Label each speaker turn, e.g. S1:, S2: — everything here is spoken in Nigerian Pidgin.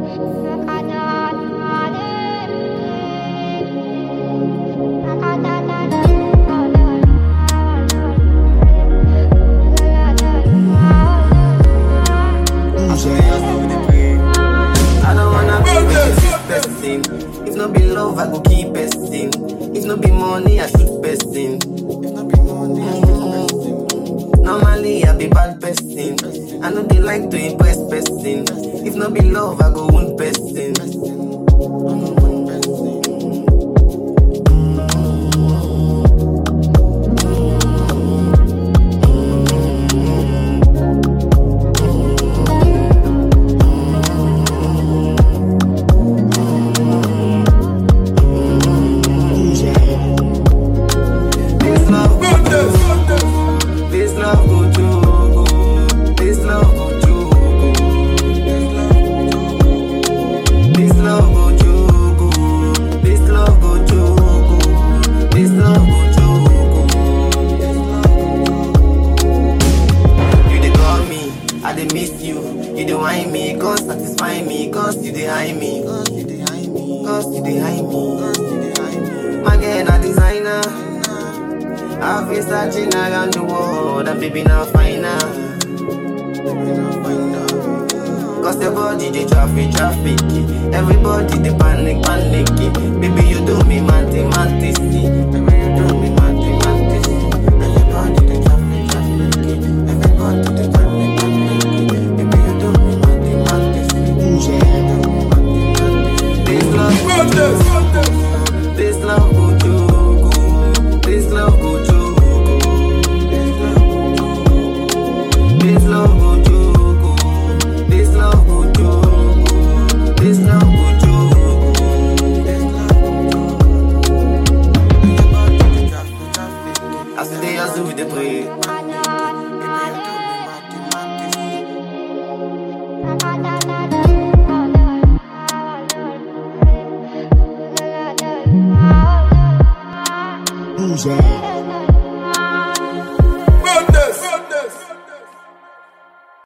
S1: If no be love, I go keep besting. If no be money, I shoot besting. Normally, I be bad besting. I know they like to impress besting. If no be love, I go wound besting. You dey whine me, cause satisfy me, cause you dey hide me, cause you dey hide me. My girl a designer, I've been searching around the world, and baby now find her. Cause the body dey traffic, everybody dey panic. Baby you do me mathematics, baby you do me mathematics. Everybody dey traffic, everybody dey panic. This love go jogo, this love go jogo, this love go jogo, this love go jogo, this love go jogo, as the day as we dey pray.
S2: Who's that?